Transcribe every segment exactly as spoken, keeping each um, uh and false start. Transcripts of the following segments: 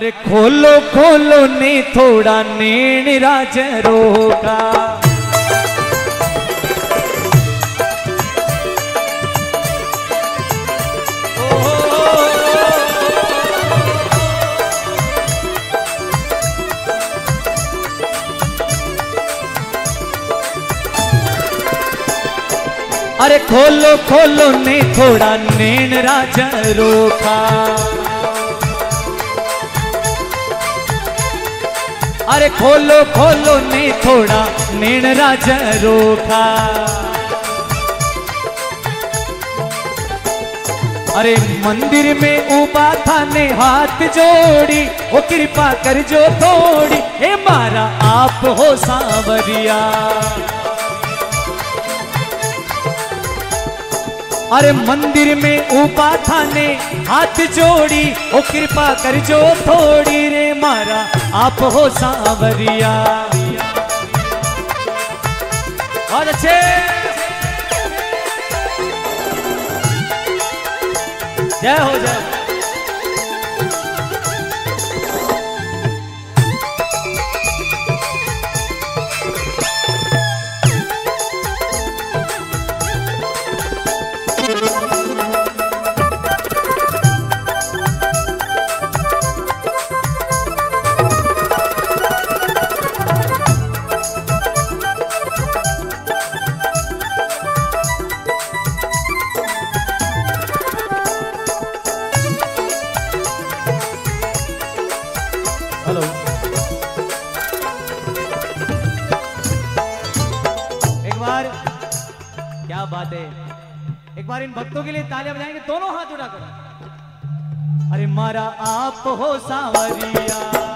अरे खोलो खोलो ने थोड़ा नैन राजरों का। अरे खोलो खोलो ने थोड़ा नैन राजरों का। अरे खोलो खोलो ने थोड़ा नैन राजरों का। अरे मंदिर में उबा था ने हाथ जोड़ी, ओ कृपा कर जो थोड़ी, हे मारा आप हो सांवरिया। अरे मंदिर में ऊपा था ने हाथ जोड़ी, ओ कृपा कर जो थोड़ी, रे मारा आप हो सांवरिया। बहुत अच्छे, जय हो जय। हेलो, एक बार, क्या बात है, एक बार इन भक्तों के लिए तालियां बजाएंगे दोनों हाथ उठाकर। अरे मारा आप हो सांवरिया।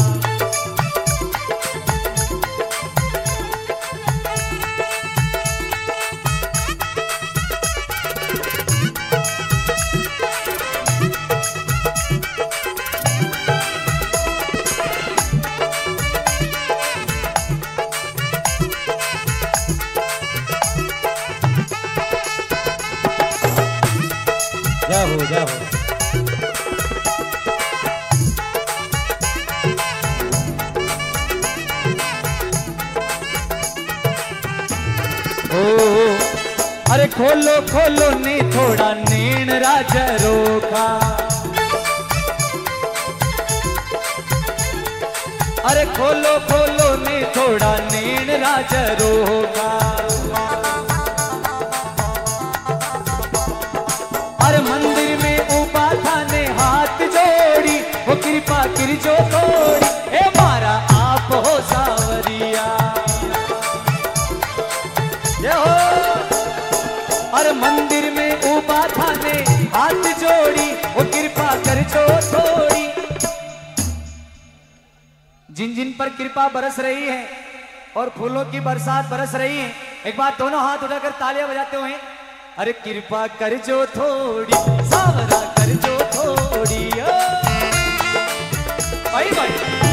जय हो जय हो। ओ अरे खोलो खोलो ने थोड़ा नैन राजरों का। अरे खोलो खोलो ने थोड़ा नैन राजरों का। अरे मंदिर में ऊपा था ने हाथ जोड़ी, वो कृपा कर जो थोड़ी, हे मारा आप हो सांवरिया। जय हो। अरे मंदिर में ऊपा था ने हाथ जोड़ी, वो कृपा कर जो थोड़ी। जिन जिन पर कृपा बरस रही है और फूलों की बरसात बरस रही है, एक बार दोनों हाथ उठाकर तालियां बजाते हुए, अरे कृपा कर जो थोड़ी, सावरा कर जो थोड़ी। भाई भाई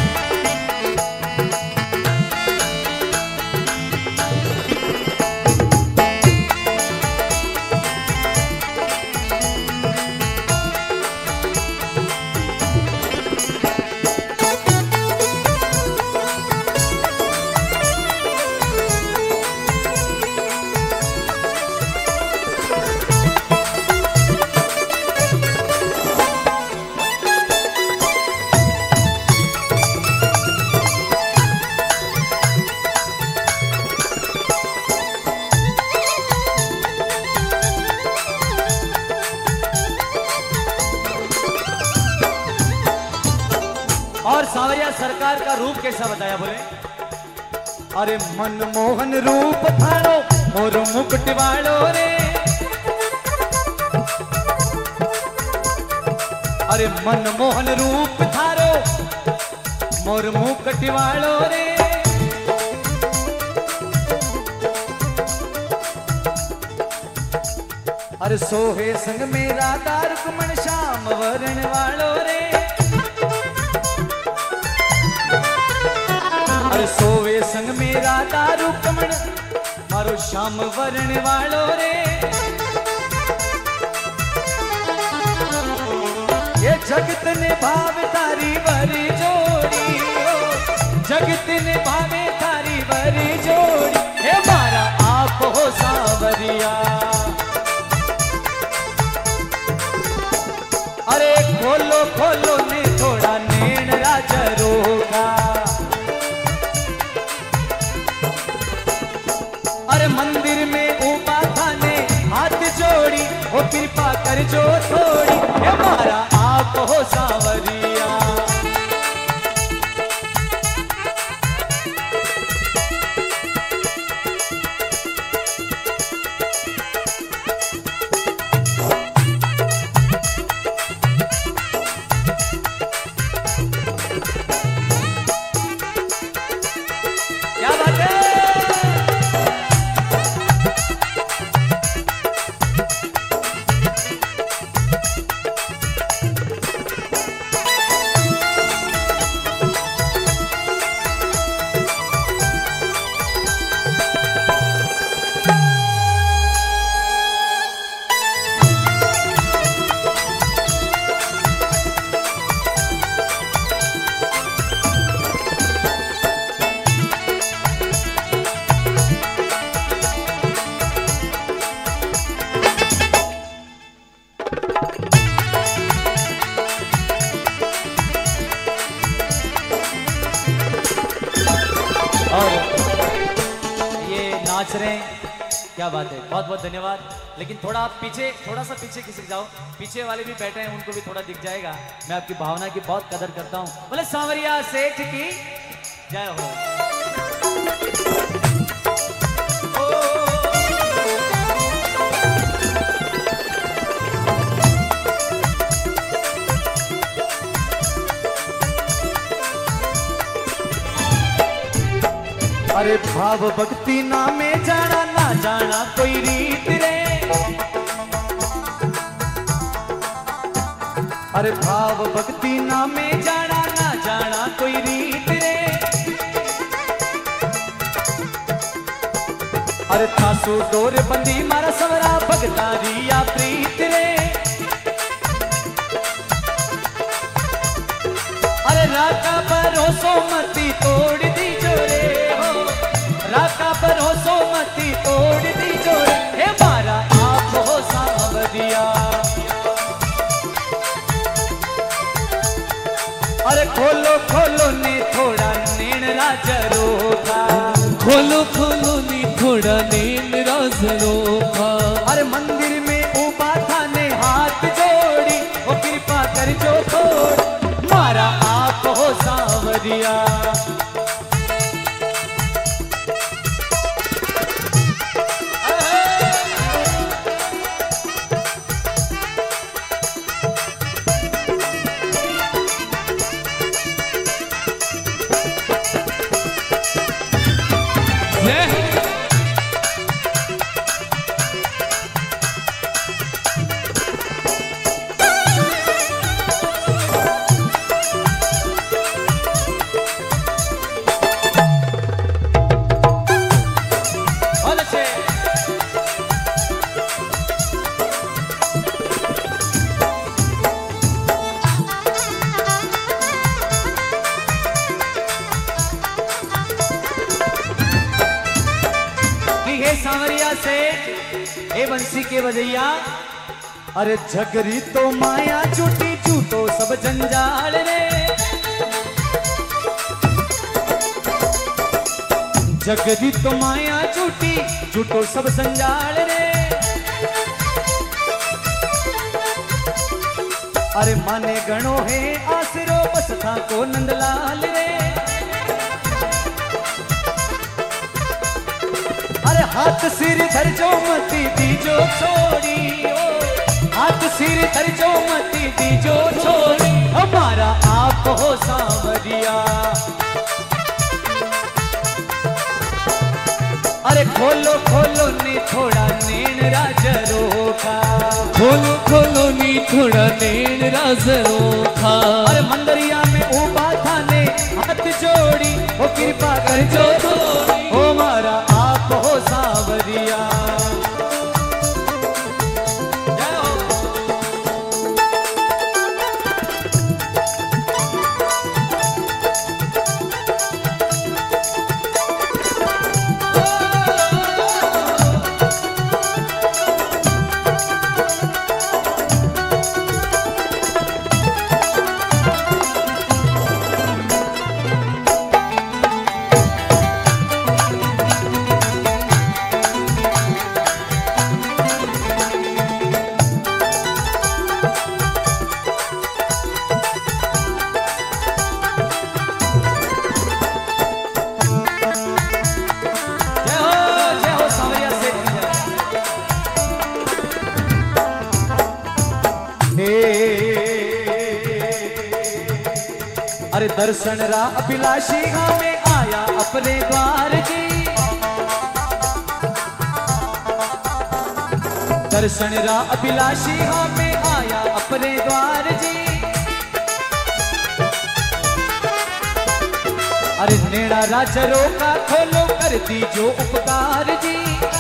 और सांवरिया सरकार का रूप कैसा बताया बोले? अरे मनमोहन रूप थारो मोर मुकुट वालो रे। अरे मनमोहन रूप थारो मोर मुकुट वालो रे। अरे सोहे संग मेरा रुक्मण श्याम वरण वालो रे। अरे सोवे संग मेरा दारू कमण मारो श्याम वरण वालो रे। ये जगत जगत ने भाव तारी बरी जोड़ी हो, जगत ने भावे तारी बरी जोड़ी, हे मारा आप हो सांवरिया। अरे खोलो खोलो ने थोड़ा नैन राजरों का, अरे मंदिर में ऊपा था ने हाथ जोड़ी, वो कृपा कर जो थोड़ी, हमारा आप हो सांवरिया। क्या बात है। और ये नाच रहे हैं, क्या बात है, बहुत बहुत धन्यवाद। लेकिन थोड़ा आप पीछे, थोड़ा सा पीछे खिसक जाओ, पीछे वाले भी बैठे हैं, उनको भी थोड़ा दिख जाएगा। मैं आपकी भावना की बहुत कदर करता हूँ। बोले सांवरिया सेठ की जय हो। अरे भाव भक्ति ना में जाना ना जाना कोई रीत रे, अरे भाव भक्ति ना में जाना ना जाना कोई रीत रे, अरे थासू डोर बंदी मारा सवरा भगतारी या प्रीत रे, अरे राका भरोसो मती तोड़ दी जोरे, राका भरोसो मती तोड़ दी जोरे, हे मारा आप हो सांवरिया। अरे खोलो खोलो ने थोड़ा नैन राजरों का, खोलो खोलो नी थोड़ा नैन राजरों का, अरे मंदिर में ऊपा था ने हाथ जोड़ी, वो कृपा कर जो थोड़ी, मारा आप हो सांवरिया। सांवरिया से ए बंसी के बजैया, अरे झगरी तो माया झूठी झूठो सब जंजाल रे, झगरी तो माया झूठी झूठो सब जंजाल रे, अरे माने गणो है आसरो बस था को नंदलाल रे, अरे हाथ सिर धर जो मती दीजो छोड़ी, ओ हाथ सिर धर जो मती दीजो छोड़ी, हमारा आप हो सांवरिया। अरे खोलो खोलो ने थोड़ा नैन राजरों का, खोलो खोलो नी थोड़ा नैन राजरों का, अरे मंदरिया में ऊपा था ने हाथ जोड़ी, वो कृपा कर जो थोड़ी, ओ मारा आप हो सांवरिया। जय हो। अरे दर्शन रा अभिलाषी हमें आया अपने द्वार जी, दर्शन रा अभिलाषी हमें आया अपने द्वार जी। अरे नेड़ा राजरों का खोलो कर दीजो उपकार जी।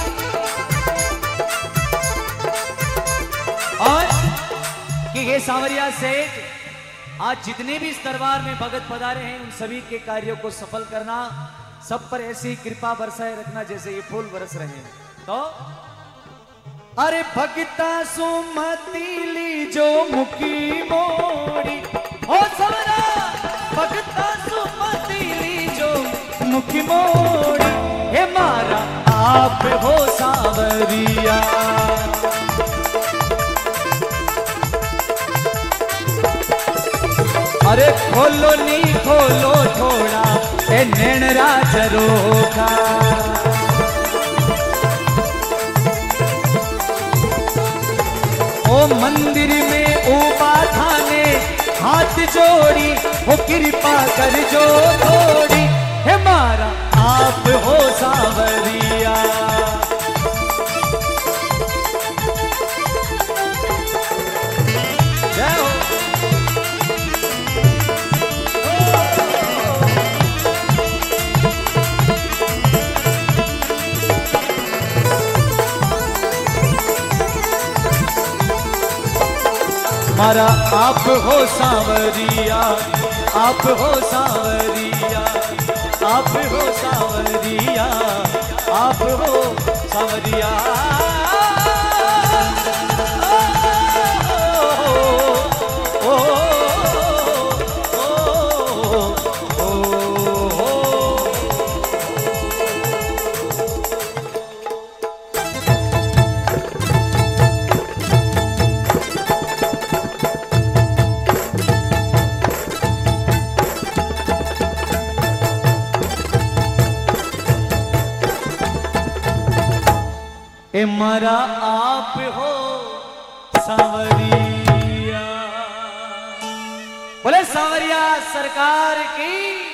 और कि ये सांवरिया सेठ आज जितने भी इस दरबार में भगत पधारे हैं उन सभी के कार्यों को सफल करना, सब पर ऐसी कृपा बरसाए रखना जैसे ये फूल बरस रहे हैं। तो अरे भगता सुमति लीजो मुखी मोड़ी हो सवरा, भगता सुमति लीजो मुखी मोड़ी, हे मारा आप हो सांवरिया। अरे खोलो नी खोलो थोड़ा ए नैन राजरों का, ओ मंदिर में ऊपा थाने हाथ जोड़ी, हो कृपा कर जो थोड़ी, हे मारा आप हो सांवरिया। जय हो। मारा आप हो सांवरिया, आप हो सांवरिया, आप हो सांवरिया, आप हो सांवरिया। ओ, ओ, ओ, ओ, ओ, ओ। ए मारा आप हो सांवरिया, बोले सांवरिया सरकार की।